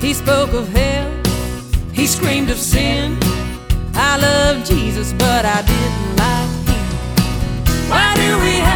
He spoke of hell, he screamed of sin. I love Jesus, but I didn't like him. Why do we